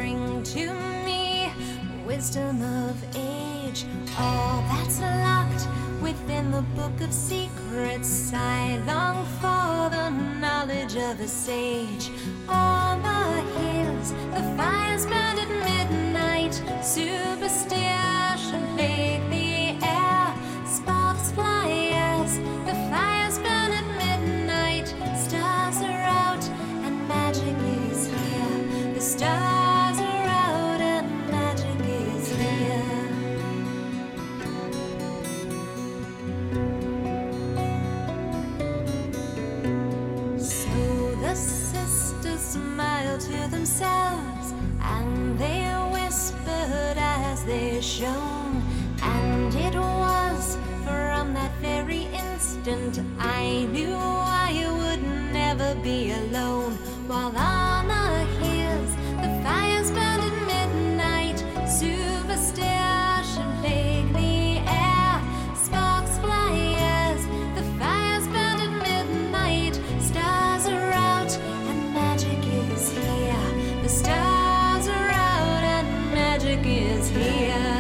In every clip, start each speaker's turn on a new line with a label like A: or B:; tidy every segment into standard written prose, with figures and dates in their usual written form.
A: bring to me wisdom of age, all that's locked within the book of secrets. I long for the knowledge of a sage. On the hills, the fires burn at midnight. Superstition plague the air. Sparks fly as the fires burn at midnight. Stars are out and magic is here. The stars are out and magic is here. So the sisters smiled to themselves, and they whispered as they shone. And it was from that very instant I knew I would never be alone. While on the hills the fires burned at midnight. Superstition plagued the air. Sparks fly as the fires burned at midnight. Stars are out and magic is here. The stars are out and magic is here.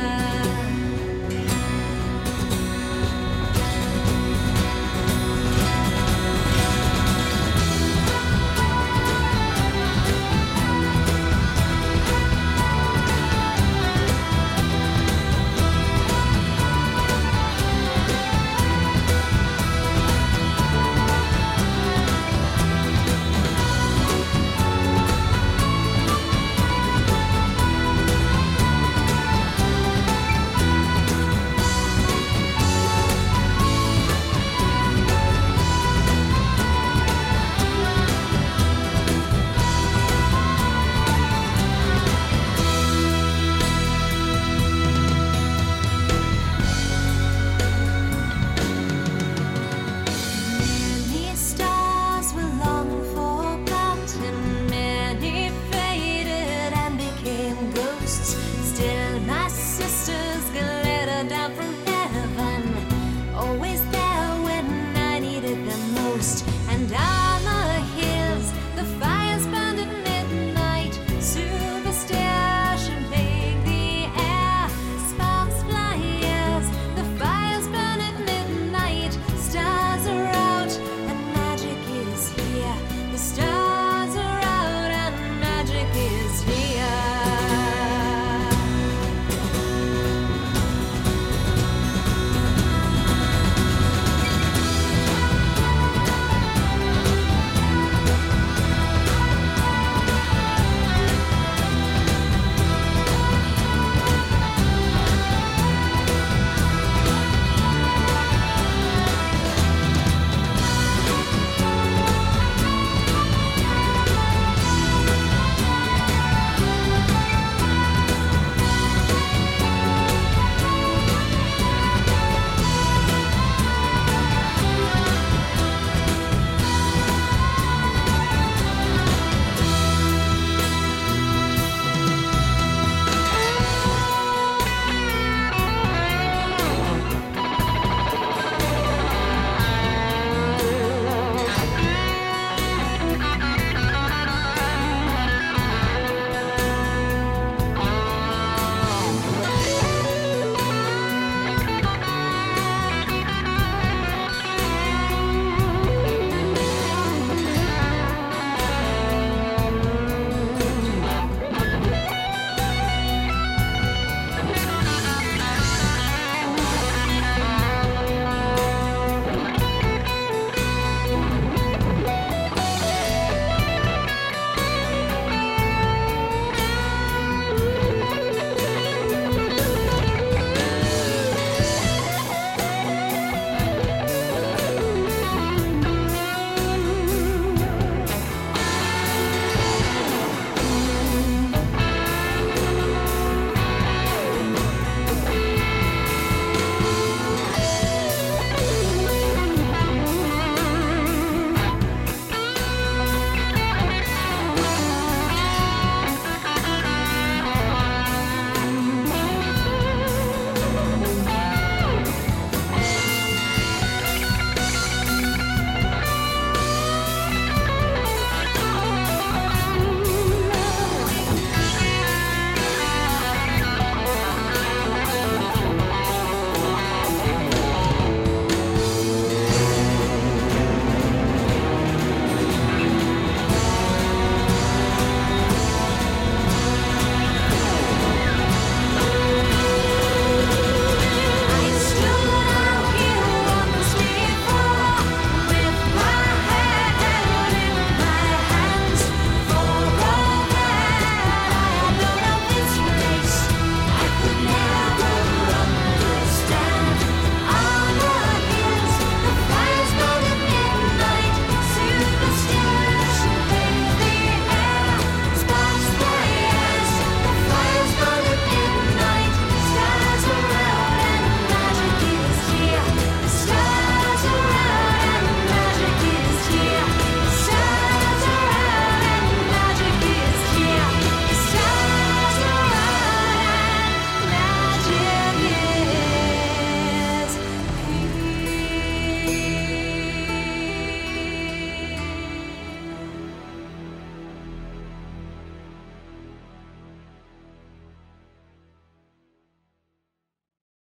A: Many stars were long forgotten, many faded and became ghosts.